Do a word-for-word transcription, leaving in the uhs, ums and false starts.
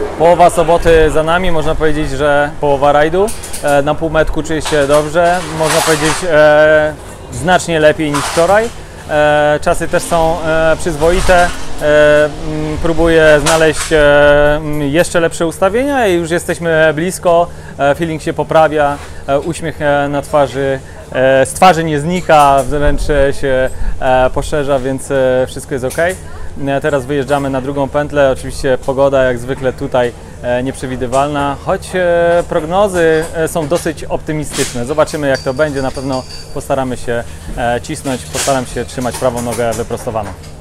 Połowa soboty za nami, można powiedzieć, że połowa rajdu. Na półmetku czuję się dobrze, można powiedzieć e, znacznie lepiej niż wczoraj. E, czasy też są e, przyzwoite. E, próbuję znaleźć e, jeszcze lepsze ustawienia i już jesteśmy blisko. E, feeling się poprawia, e, uśmiech na twarzy e, z twarzy nie znika, wręcz się e, poszerza, więc e, wszystko jest ok. E, teraz wyjeżdżamy na drugą pętlę. Oczywiście pogoda jak zwykle tutaj e, nieprzewidywalna, choć e, prognozy e, są dosyć optymistyczne. Zobaczymy jak to będzie, na pewno postaramy się e, cisnąć, postaram się trzymać prawą nogę wyprostowaną.